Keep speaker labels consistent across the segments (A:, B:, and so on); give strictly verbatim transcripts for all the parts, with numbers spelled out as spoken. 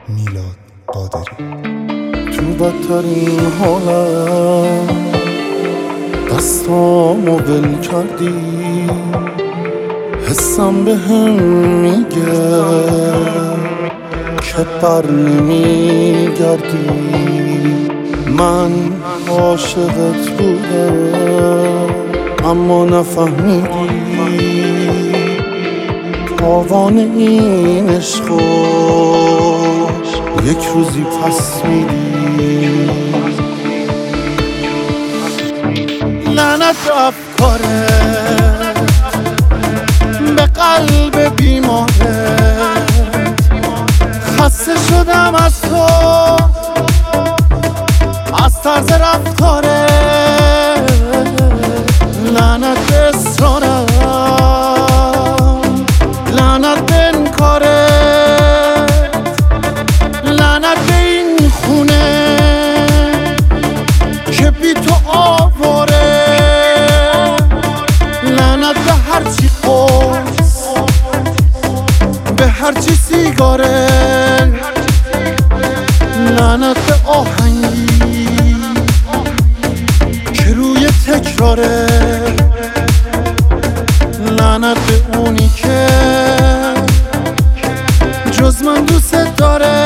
A: میلاد قادری. تو بدترین حالم دستامو ول کردی، حسم به هم میگه که بر نمیگردی. من عاشقت بودم اما نفهمیدی تاوان این عشقو یک روزی پس میدی. لعنت افکاره به قلب بیماره، خسته شدم از تو، از طرز رفتاره. لعنت به اصرارم، لعنت به انکاره، لعنت به این خونه که بی تو آواره. لعنت به هرچی قرص، به هرچی سیگاره، لعنت به آهنگی که روی تکراره، لعنت به اونی که جز من دوست داره.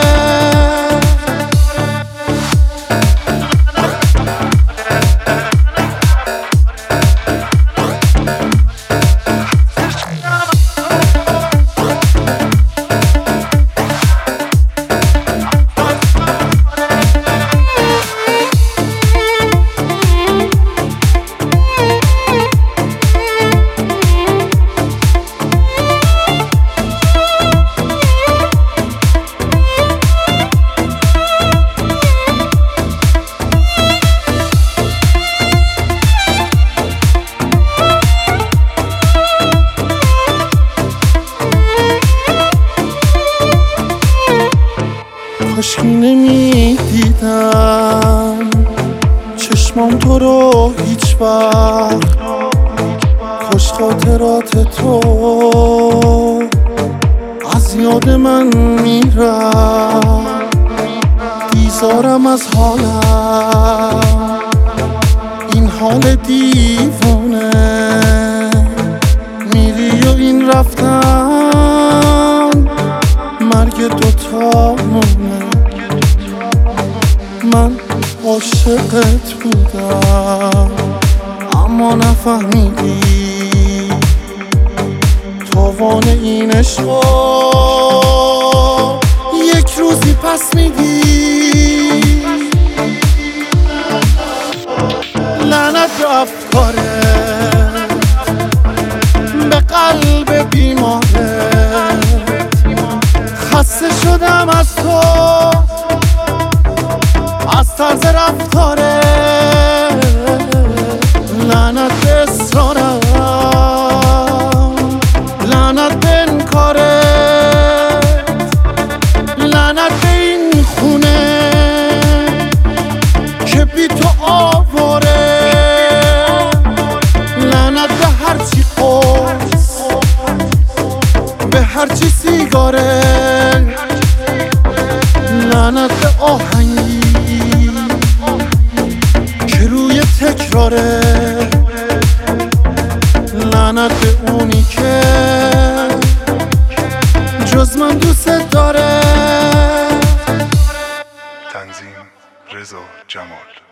A: کاشکی نمیدیدم چشمام تو رو هیچ وقت، کاش خاطرات تو از یاد من میرم. بیزارم از حالم، این حال دیوونه، میری و این رفتن مرگ دوتامونه. من عاشقت بودم اما نفهمیدی تاوان این عشقو یک روزی پس میدی. لعنت به افکاره به قلب بیماره، خسته شدم از تو، از طرز رفتاره. لعنت به اصرارم، لعنت به انکاره، لعنت به این خونه که بی تو آواره. لعنت به هرچی قرص، به هرچی سیگاره، لعنت به آهنگی که روی تکراره، لعنت به اونی که جز من دوست داره.
B: تنظیم رضا جمال.